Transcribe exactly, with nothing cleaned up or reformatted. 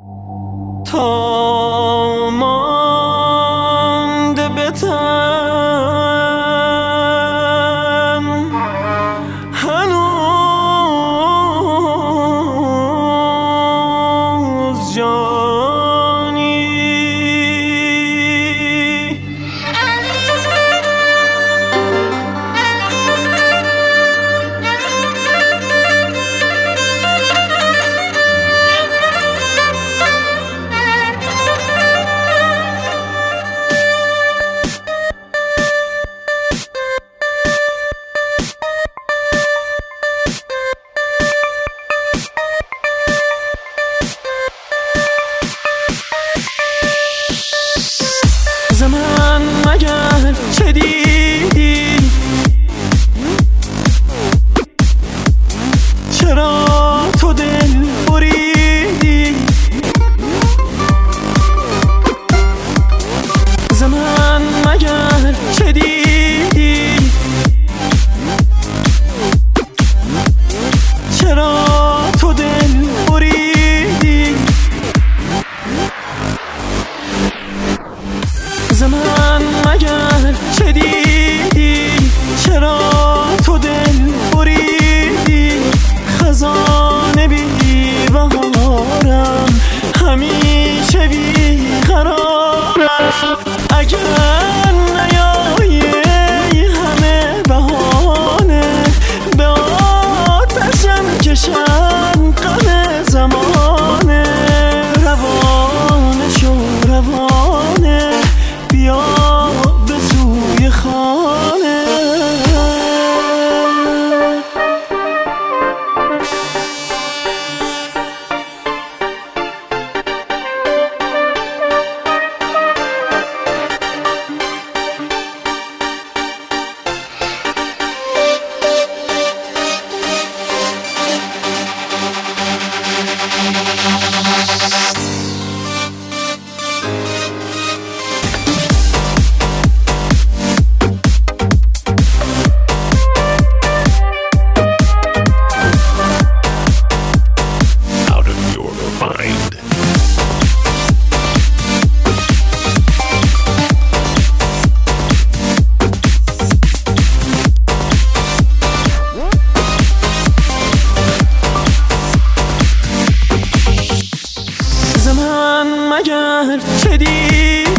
تا مانده به تن هنوز جانی زمان مگر چه دیدی؟ چرا تو دل بریدی؟ زمان مگر چه دیدی؟ چرا تو دل بریدی؟ زمان مگر چه دیدی؟ چرا تو دل بریدی؟ خزانه بی بهارم، همیشه بی قرارم. اگر نیایی همه بهانه، به آتشم کشم غم زمانه. روانه شو روانه، بیا به سوی خانه. زمان مگر چه دیدی؟